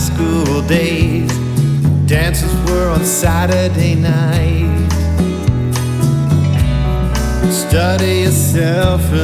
school days. Dances were on Saturday night. Study yourself